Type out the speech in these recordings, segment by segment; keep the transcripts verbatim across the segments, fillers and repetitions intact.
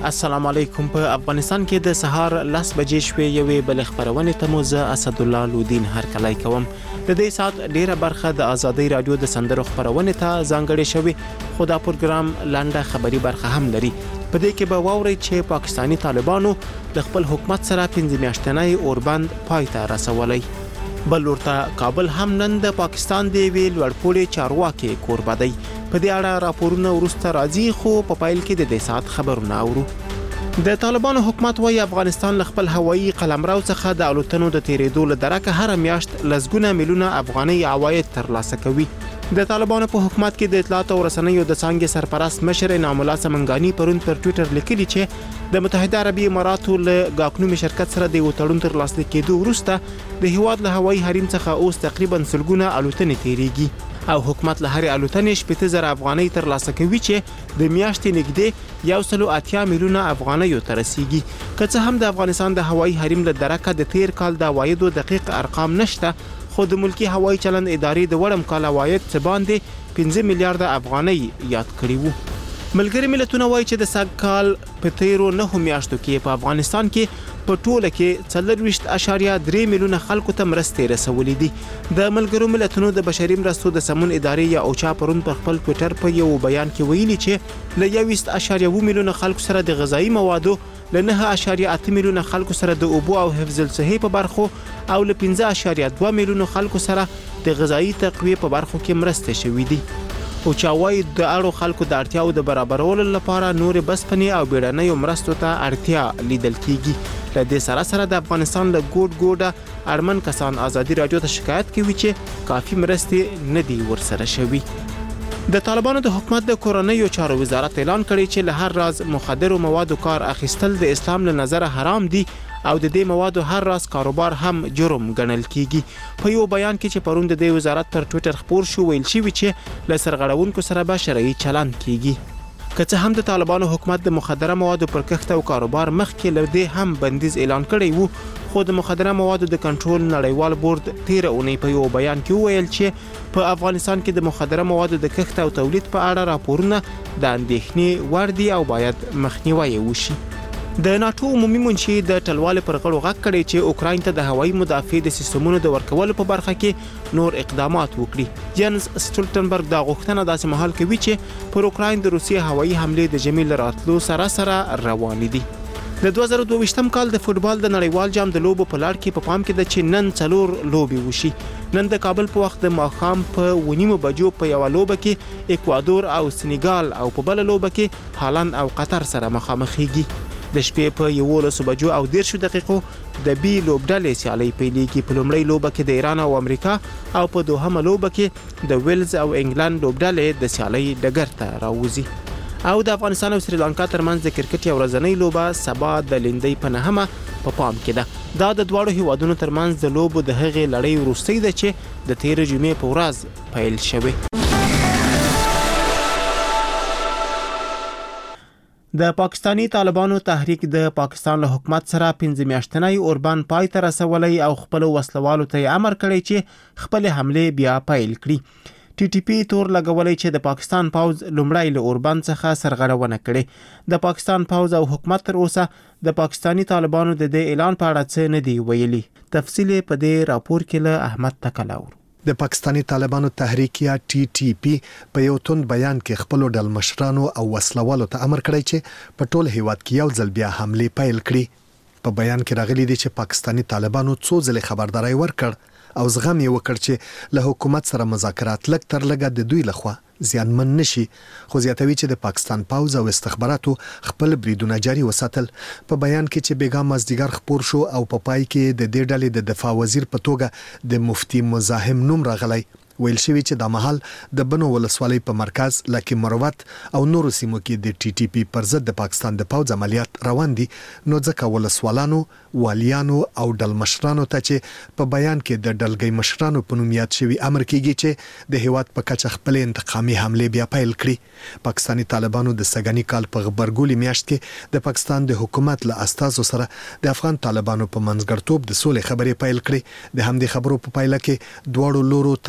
السلام علیکم. په افغانستان کې د سهار لس بجې شوې یوې بل خبرونه ته مو زه اسد الله لودین هرکلی کوم. د دې سات ډیره برخه د آزادۍ رادیو د سندرو خبرونه ته ځانګړې شوې، خو دا پروګرام لنډه خبري برخه هم لري. په دې کې به واورئ چې پاکستانی طالبانو د خپل حکومت سره پنځه میاشتنی اوربند پای ته رسولی. بل ورته کابل هم نن د پاکستان د ویل ورپوړي چارواکي کوربه دی. په دې اړه راپورونه ورسته راځي، خو په پایل کې د دې سات خبرونه اورو. د طالبانو حکومت وايي افغانستان له خپل هوایي قلمرو څخه د الوتنو د تیرېدو له درکه هر میاشت لسګونه میلیونه افغاني عواید ترلاسه کوي. د طالبانو په حکومت کې د اطلاعات او رسنیو د څانګې سرپرست مشر انعام الله سمنګانی پرون پر ټوئیټر لیکلي چې د متحده عربي اماراتو له غاکنومي شرکت سره د وټړون تر لاسلیک کېدو وروسته د هیواد له هوایي حریم څخه اوس تقریبا سلګونه الوتنې تیریږي او حکومت له هرې الوتنې شپږ زره افغانۍ ترلاسه کوي چې د میاشتې نږدې یو سل او اتیا میلیونه افغانۍ ته رسیږي. که څه هم د افغانستان د هوایي حریم له درکه د تیر کال د عوایدو دقیق ارقام نشته، خو د ملکی هوایي چلند ادارې د وړم کال عواید څه باندې پنځه میلیارډه افغانۍ یاد کړي وو. ملګری ملتونه وایي چې د سږ کال په تیرو نهو میاشتو کې په افغانستان کې په ټوله کې څلرویشت اعشاریه درې میلیونه خلکو ته مرستې رسولې دي. د ملګرو ملتونو د بشري مرستو د سمون ادارې یا اوچا پرون پر خپل ټوئیټر په یو بیان کې ویلي چې له یوویشت اعشاریه اووه میلیونه خلکو سره د غذایي موادو، له نهه اعشاریه اته میلیونه خلکو سره د اوبو او حفظ الصحې په برخو او له پنځه اعشاریه دوه میلیونه خلکو سره د غذایي تقویه په برخو کې مرستې شوې دي. او چاوي د اړو خلکو د اړتیاو د برابرولو لپاره نور بسپنی او بیړنۍ مرستو ته اړتیا لیدل کیږي. له دې سره سره د افغانستان له ګوډ ګوډه اړمن کسان آزادي رادیو ته شکایت کوي چې کافي مرستې نه دي ورسره شوي. د طالبانو د حکومت د کورنیو چارو وزارت اعلان کړی چې له هر راز مخدرو موادو کار اخیستل د اسلام له نظره حرام دي او د دې موادو هر راز کاروبار هم جرم ګڼل کیږي. په یو بیان کې چې پرون د دې وزارت پر ټوئیټر خپور شو، ویل شوی چې له سرغړونکو سره به شرعي چلند کیږي. که څه هم د طالبانو حکومت د مخدره موادو پر کښت او کاروبار مخکې له دې هم بندیز اعلان کړی وو، خو د مخدره موادو د کنټرول نړیوال بورډ تیر اونۍ په یو بیان کې وویل چې په افغانستان کې د مخدره موادو د کښت او تولید په اړه راپورونه د اندېښنې وړ دي او باید مخنیوی وشي. د ناتو عمومي منشي د ټلوالې پر غړو غږ کړی چې اوکراین ته د هوایي مدافع د سیستمونو د ورکولو په برخه کې نور اقدامات وکړي. جنس سټولټنبرګ دا غوښتنه داسې مهال کوي چې پر اوکراین د روسیې هوایي حملې د ژمي له راتلو سره سره روانې دي. د دوه زره دوه ویشتم کال د فوتبال د نړیوال جام د لوبو په لړ کې په پام کې ده چې نن څلور لوبې وشي. نن د کابل په وخت د ماښام په ونیمو بجو په یوه لوبه کې اکوادور او سنیګال او په بله لوبه کې هالند او قطر سره مخامخېږي. د شپې په یولسو بجو او دیرشو دقیقو د بي لوبډلې سیالۍ پیلېږي. په لومړۍ لوبه کې د ایران او امریکا او په دوهمه لوبه کې د ویلز او انګلند لوبډلې د سیالۍ ډګر ته راوځي. او د افغانستان او سریلانکا ترمنځ د کرکټ یو ورځنۍ لوبه سبا د لیندۍ په نهمه په پام کې ده. دا د دواړو هیوادونو ترمنځ د لوبو د هغې لړۍ وروستۍ ده چې د تېرې جمعې په ورځ پیل شوې. د پاکستانی طالبانو تحریک د پاکستان له حکومت سره پنځه میاشتنی اوربند پای ته رسولی او خپل وسلوالو ته امر کړی چې خپل حمله بیا پیل کړي. ټي ټي پی تور لګولای چې د پاکستان پوز لومړی له اوربند څخه سرغړونه کړي. د پاکستان پوز او حکومت تر اوسه د پاکستانی طالبانو د دې اعلان په اړه څه نه دی ویلي. تفصیل په دې راپور کې له احمد تکلاور. د پاکستانی طالبانو تحریک یا ټي ټي پی په یو توند بیان کې خپل ډل مشرانو او وسلوالو ته امر کړی چې په ټول هیواد کې یو ځل بیا حمله پیل کړي. په بیان کې راغلي دي چې پاکستانی طالبانو څو ځله خبرداري ورکړ او زغم یې وکړ چې له حکومت سره مذاکرات لږ تر لږه د دوی لخوا زیانمن نشي. خو زیاتوي چې د پاکستان پوز او استخباراتو خپل بریدونه جاري وساتل. په بیان کې چې بیګا مازدیګر خپور شو او په پای کې د دې ډلې د دفاع وزیر په توګه د مفتی مزاحم نوم راغلی. ویل شوی چې د محل د بنو ولسوالۍ په مرکز لکه مروت او نورو سیمو کې د ټي ټي پی پر ضد د پاکستان د پوز عملیات روان دي. نو ځکه ولسوالانو، والیانو او ډل مشرانو ته چې په بیان کې د ډلګۍ مشرانو په نوم یاد شوی امر کیږي چې د هیواد په کچه خپل انتقامي حمله بیا پیل کړي. پاکستانی طالبانو د سګنی کال په غبرګولي میاشت کې د پاکستان د حکومت له استازو سره د افغان طالبانو په منځګړتوب د سولې خبرې پیل کړې. د همدې خبرو په پایله کې دواړو لورو تر نامعلوم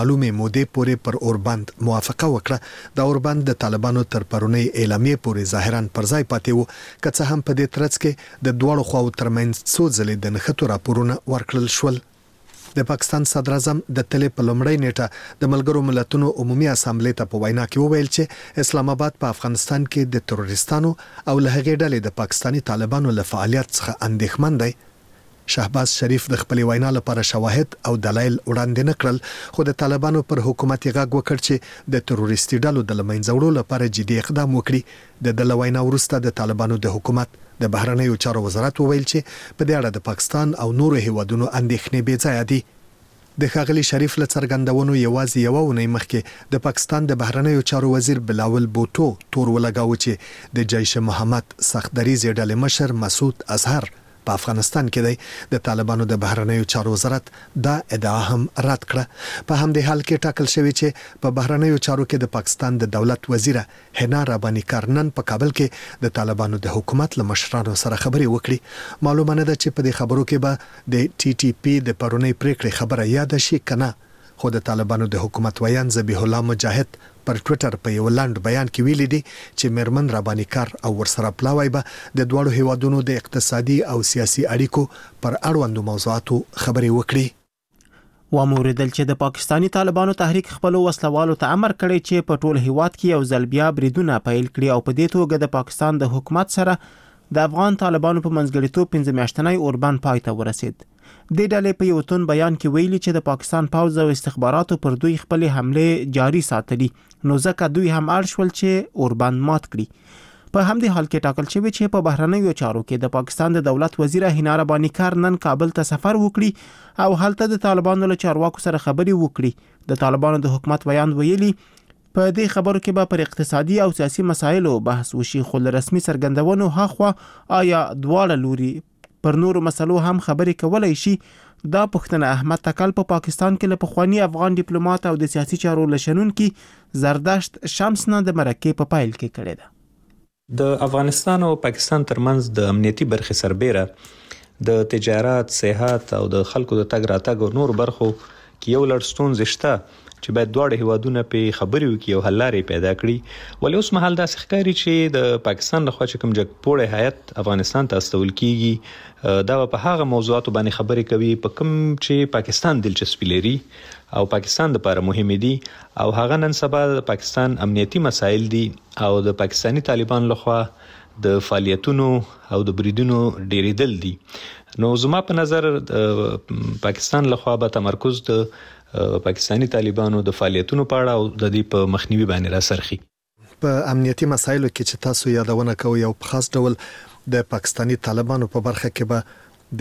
معلومه مودې پورې پر اوربند موافقه وکړه. د اوربند د طالبانو تر پرونی اعلامیې پورې ظاهرا پر ځای پاتې وو، که څه هم په دې ترڅ کې د دواړو خواو ترمنځ څو ځلې د نښتو راپورونه ورکړل شول. د پاکستان صدر اعظم د تلې په لومړۍ نیټه د ملګرو ملتونو عمومي اسامبلې ته په وینا کې وویل چې اسلام آباد په افغانستان کې د تروریستانو او له هغې ډلې د پاکستاني طالبانو له فعالیت څخه اندېښمن دی. شهباز شریف د خپل وینا لپاره شواهد او دلایل وړاندې نه کړل، خو د طالبانو پر حکومت یې غږ وکړ چې د تروریستي ډلو د لمنځه وړلو لپاره جدي اقدام وکړي. د د وینا وروسته د طالبانو د حکومت د بهرنیو چارو وزارت وویل چې په دې اړه د پاکستان او نورو هیوادونو اندېښنې بې ځایه دي. د ښاغلي شریف له څرګندونو یوازې یوه اونۍ مخکې د پاکستان د بهرنیو چارو وزیر بلاول بوټو تور ولګاوه چې د جیش محمد سخت دریځ ډلې مشر مسعود اظهر په افغانستان کې دی. د طالبانو د بهرنیو چارو وزارت دا ادعا هم رد کړه. په همدې حال کې ټاکل شوی چې په بهرنیو چارو کې د پاکستان د دولت وزیره حنا رباني کارنن په کابل کې د طالبانو د حکومت له مشرانو سره خبرې وکړي. معلومه نه ده چې په دې خبرو کې به د ټي ټي پی د پرونی پریکړې خبره یاد شي کنه، خو د طالبانو د حکومت ویان ذبیح الله مجاهد پر ټوئیټر په یو لاند بیان کې ویلي دي چې میرمن رباني کار او ورسره پلاوی به د دوړو هیوادونو د اقتصادي او سیاسي اړیکو پر اړوندو موضوعاتو خبرې وکړي. واموردل چې د پاکستانی طالبانو تحریک خپل وسلوالو ته امر کړی چې په ټول هیواد کې یو ځل بیا بریدونه پیل کړي او په دې توګه د پاکستان د حکومت سره د افغان طالبانو په منځګړیتوب پنځه میاشتنی اوربند پای ته ورسید. د ډلې په یو تون بیان کې ویلي چې د پاکستان پوځ او استخباراتو پر دوی خپل حمله جاری ساتلي، نو ځکه دوی هم اړ شول چې اوربند مات کړي. په همدې حال کې ټاکل شوی چې په بهرنیو چارو کې د پاکستان د دولت وزیره حنا رباني کار نن کابل ته سفر وکړي او هلته د طالبانو له چارواکو سره خبرې وکړي. د طالبانو د حکومت بیان ویلي په دې خبرو کې به پر اقتصادي او سیاسي مسایلو بحث وشي، خو له رسمي څرګندونو هاخوا آیا دواړه لوري پر نورو مسلو هم خبرې کولای شي. دا پښتنه احمد تکل په پا پاکستان کې له پخوانی افغان ډیپلوماټ او د سیاسي چارو لشنونکي زردشت شمس نه د مرکې په پایل کې کړی ده. د افغانستان او پاکستان ترمنځ د امنیتي برخې سربېره د تجارت، صحت او د خلکو د تګ راتګ او نور برخو کې یو لړ ستونزې شته چې باید دواړه هیوادونه په خبرې وکړي او حل لارې پیدا کړي. ولې اوس مهال داسې ښکاري چې د پاکستان لخوا چې کوم جګپوړی هیات افغانستان ته استول کیږي دا په هغه موضوعاتو باندې خبرې کوي په کوم چې پاکستان دلچسپي لري او پاکستان لپاره مهم دي، او هغه نن سبا د پاکستان امنیتي مسایل دي او د پاکستانی طالبان لخوا د فعالیتونو او د بریدونو ډیریدل دي. نو زما په نظر پاکستان لخوا به تمرکز د پاکستانی طالبانو د فعالیتونو په اړه او د دې په مخنیوي باندې راسرخي. په امنیتي مسایلو کې چې تاسو یادونه کوئ او په خاص ډول د پاکستانی طالبانو په برخه کې به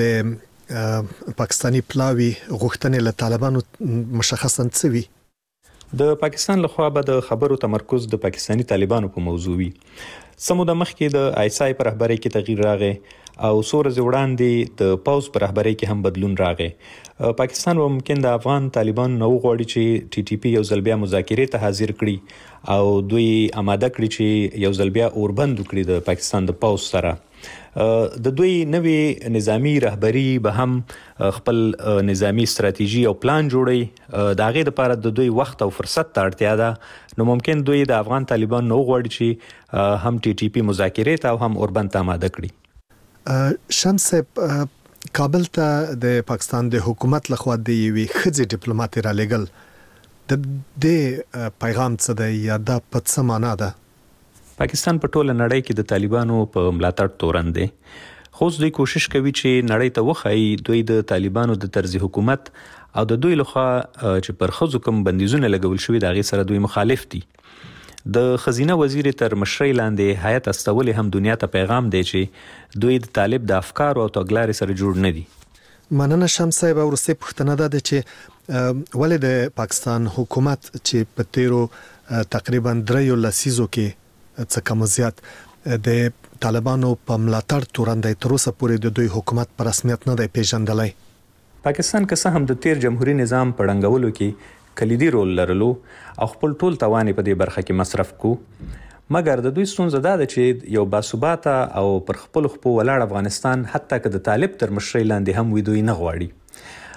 د پاکستانی پلاوی غوښتنې له طالبانو مشخصاً څه وي؟ د پاکستان لخوا به د خبرو تمرکز د پاکستانی طالبانو په موضوع وي. سمو د مخکې د آیسای پر رهبرۍ کې تغییر راغی او څو ورځې وړاندې د پوځ پر رهبرۍ کې هم بدلون راغی. پاکستان به ممکن د افغان طالبان نو غواړي چې ټي ټي پی یو ځل بیا مذاکرې ته حاضر کړي او دوی آماده کړي چې یو ځل بیا اوربند وکړي د پاکستان د پوځ سره. د دوی نوې نظامی رهبری به هم خپل نظامی ستراتیژي او پلان جوړي، د هغې لپاره د دوی وخت او فرصت ته اړتیا ده. نو ممکن دوی د افغان طالبان نو غواړي چې هم ټي ټي پی مذاکرې ته او هم اوربند ته آماده کړي. شمس کابل ته د پاکستان د حکومت لخوا د یوې ښځې ډیپلوماټ را لېږل د دې پیغام څه دی یا دا په څه معنا ده؟ پاکستان په ټوله نړۍ کې د طالبانو په ملاتړ تورن دی، خو دوی کوشش کوي چې نړۍ ته وښایي دوی د طالبانو د طرز حکومت او د دوی لخوا چې پر ښځو کوم بندیزونه لګول شوي د هغې سره دوی مخالف دي. د خزینه وزیر تر مشرۍ لاندې هیات استولې هم دنیا ته پیغام دی چې دوی د طالب د افکار او تګلارې سره جوړ نه دي. مننه شمس صاحب. وروستۍ پوښتنه ده چې ولې د پاکستان حکومت چې په تیرو تقریبا دریو لسیزو کې څه کم زیات د طالبانو په ملاتړ تورن دی، تر اوسه پورې د دوی حکومت په رسمیت نه دی پیژندلی. پاکستان که څه هم د تیر جمهوریت نظام په ړنګولو کې کلیدي رول لرلو او خپل ټول توان په دې برخه کې مصرف کو، مګر د دوی ستونزه دا ده چې یو باثباته او پر خپل خپل ولاړ افغانستان حتی که د طالب تر مشرۍ لاندې هم وي دوی نه غواړي.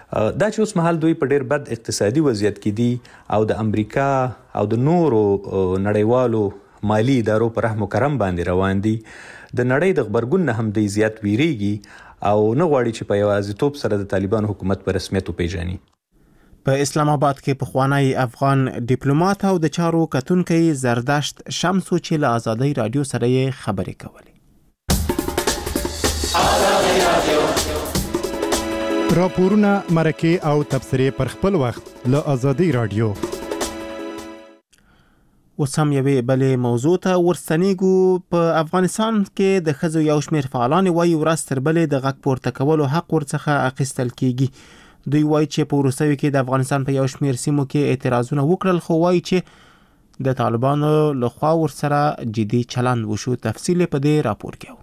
دا چې اوس مهال دوی په ډیر بد اقتصادي وضعیت کې دي او د امریکا او د نورو نړیوالو مالی ادارو پر رحم و کرم باندې روان دي، د نړۍ د غبرګون نه هم دوی زیات ویریږي او نه غواړي چې په یوازیتوب سره د طالبانو حکومت په رسمیت وپیژني. په اسلام آباد کې پخوانی افغان ډیپلوماټ او د چارو کتونکي زردشت شمسو چې له آزادۍ رادیو سره یې خبرې کولې. راپورونه، مرکې او تبصرې پر خپل وخت له آزادۍ رادیو. اوس هم یوې بلې موضوع ته ورستنیږو. په افغانستان کې د ښځو یو شمېر فعالان وایي ورځ تر بلې د غږ پورته کولو حق ورڅخه اخیستل کیږي. دوی وایي چې په وروستیو کې د افغانستان په یو شمېر سیمو کې اعتراضونه وکړل، خو وایي چې د طالبانو لخوا ورسره جدي چلند وشو. تفصیل په دې راپور کې اورو.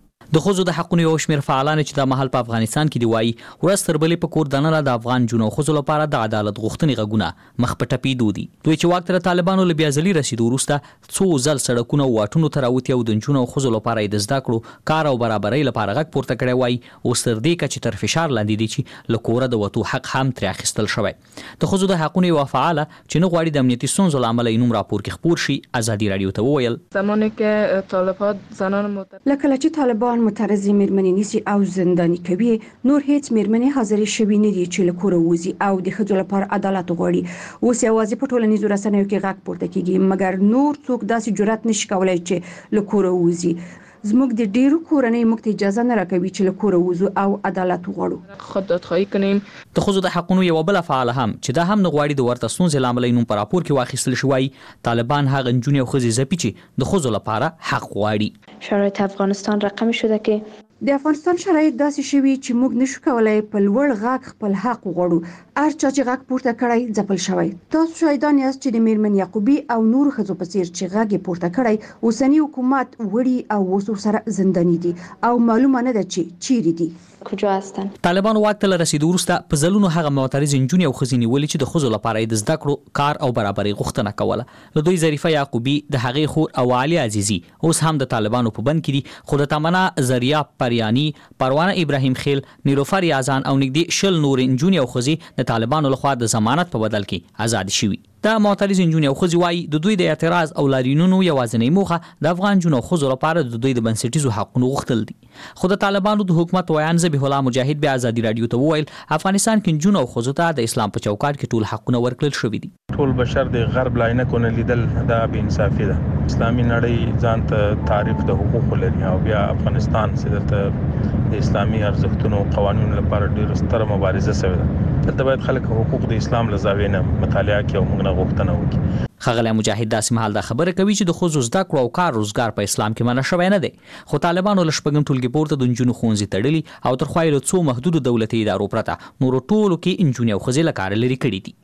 د ښځو د حقونو یو شمېر فعالان چې د مهال په افغانستان کې دی وایي ورځ تر بلې په کور دننه د افغان جنو ښځو لپاره د عدالت غوښتنې غږونه مخ په ټپېدو دي. دوی چې واک ته د طالبانو له بېعزلي رسېدو وروسته څو ځل سړکونه او واټونو ته راوتي او د نجونو او ښځو لپاره یې د زده کړو، کار او برابرۍ لپاره غږ پورته کړی وایي اوس تر دې کچې تر فشار لاندې دي چې له کوره د وتو حق هم ترې اخیستل شوی. د ښځو د حقونو یوه فعاله چې نه غواړي د امنیتي ستونزو له امله یې نوم راپور کې خپور شي ازادي راډیو ته وویل زمانی که طالبان زنان لکه چې طالبان مترضی میرمنې نیسي او زنداني کوي، نور هیڅ میرمنې حاضرې شوي نه دي چې له کوره وځي او د ښځو لپاره عدالت وغواړي. اوس یوازې په ټولنیزو رسنیو کې غږ پورته کیږي، مګر نور څوک داسې جرأت نشي کولای چې له کوره وځي. زموږ د ډیرو کورنۍ موږ ته اجازه نه راکوي چې له کوره وځو او عدالت وغواړو. خود دادخواهی کنیم. د ښځو د حقونو یوه بله فعاله هم چې دا هم نه غواړي د ورته ستونزې له امله یې نوم په راپور کې واخیستل شي وایي طالبان هغه نجونې او ښځې ځپي چې د ښځو لپاره حق غواړي. شرایط افغانستان رقمی شده که د افغانستان شرایط داسې شوي چې موږ نشو کولای په لوړ غږ خپل حق وغواړو. هر چا چې غږ پورته کړی ځپل شوی. تاسو شاهدان یاست چې د میرمن یعقوبي او نور ښځو په څیر چې غږ یې پورته کړی اوسنی حکومت وړي او اوس ورسره زنداني دي او معلومه نه ده چې چیرې دي. کجا هستن؟ طالبانو واک ته له رسېدو وروسته په ځلونو هغه معترضې نجونې او ښځې نیولې چې د ښځو لپاره یې د زده کړو، کار او برابرۍ غوښتنه کوله. له دوی ظریفه یعقوبي، د هغې خور او علي عزیزي اوس هم د طالبانو په بند کې دي، خو د تمنا زریا پریانی، پروانه ابراهیم خیل، نیلوفر یازان او نږدې شل نورې نجونې او ښځې د طالبانو لخوا د ضمانت په بدل کې آزاد شوي. دا معترض نجونې او ښځې وایي د دوی د اعتراض او لاریونونو یوازینۍ موخه د افغان جنو ښځو لپاره د دوی د بنسټیزو حقونو غوښتل دي. خو د طالبانو د حکومت ویان ذبیح الله مجاهد بیا آزادي راډیو ته وویل افغانستان کې نجونو او ښځو ته د اسلام په چوکاټ کې ټول حقونه ورکړل شوي دي. ټول بشر د غرب لاینکونه لیدل دا بې انصافي ده. اسلامي نړۍ ځان ته تعریف د حقوقو لري او بیا افغانستان چې د اسلامي ارزښتونو او قوانینو لپاره ډېره ستره مبارزه شوې ده. دلته باید خلک حقوق د اسلام له زاویې نه مطالعه کړي او موږ نه غوښتنه وکړي. ښاغلی مجاهد داسې مهال دا خبره کوي چې د ښځو زده کړو او کار روزګار په اسلام کې منع شوی نه دی، خو طالبانو له شپږم ټولګي پورته د نجونو ښوونځي تړلي او تر خوا یې له څو محدودو دولتي ادارو پرته نورو ټولو کې نجونې او ښځې له کاره لرې کړي دي.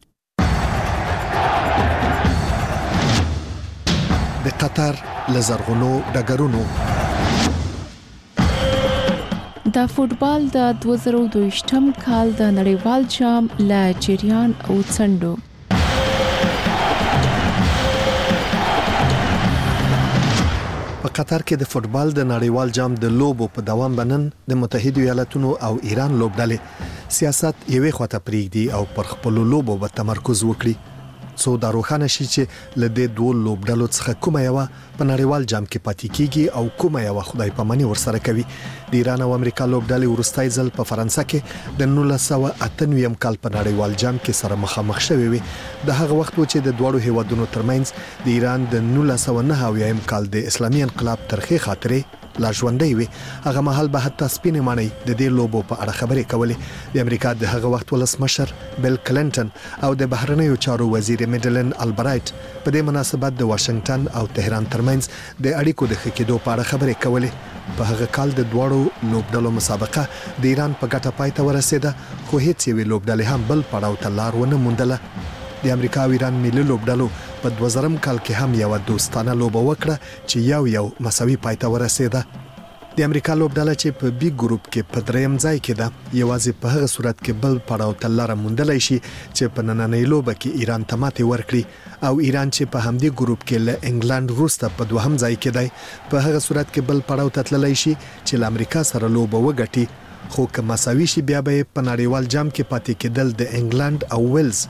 د قطر له زرغونو ډګرونو د فوټبال د دوه زره دویشتم کال د نړیوال جام له جریان او څنډو په قطر کې د فوټبال د نړیوال جام د لوبو په دوام بنن د متحده ایالاتونو او ایران لوبډلې سیاست یوې خواته پریږدي او پر خپل لوبو به تمرکز وکړي. څو دا روښانه شي چې له دې دوه لوبډلو څخه کومه یوه په نړیوال جام کې پاتې کیږي او کومه یوه خدای پاماني ورسره کوي. د ایران او امریکا لوبډلې وروستی ځل په فرانسه کې د نولس سوه اته نوي کال په نړیوال جام کې سره مخامخ شوې وي. د هغه وخت و چې د دواړو هیوادونو ترمنځ د ایران د نولس سوه نهه اویایم کال د اسلامي انقلاب ترخې خاطرې لا ژوندۍ وي. هغه مهال به حتی سپینې ماڼۍ د دې لوبو په اړه خبرې کولې. د امریکا د هغه وخت ولسمشر بیل کلینټن او د بهرنیو چارو وزیر میډلین البرایټ په دې مناسبت د واشنگټن او تهران ترمنځ د اړیکو د ښه کېدو په اړه خبرې کولې. په هغه کال د دواړو لوبډلو مسابقه د ایران په ګټه پای ته ورسېده، خو هیڅ یوې لوبډلې هم بل پړاو ته لار ونه موندله. د امریکا او ایران ملي لوبډلو په دوه زرم کال کې هم یو دوستانه لوبه وکړه چې یو یو مساوي پای ته ورسېده. د امریکا لوبډله چې په بي ګروپ کې په دریم ځای کې ده یوازې په هغه صورت کې بل پړاو ته لاره موندلی شي چې په نننۍ لوبه کې ایران ته ماتې ورکړي، او ایران چې په همدې ګروپ کې له انګلند وروسته په دوهم ځای کې دی په هغه صورت کې بل پړاو ته تللی شي چې له امریکا سره لوبه وګټي. خو که مساوي شي بیا به په نړیوال جام کې پاتې کېدل د انګلند او ویلز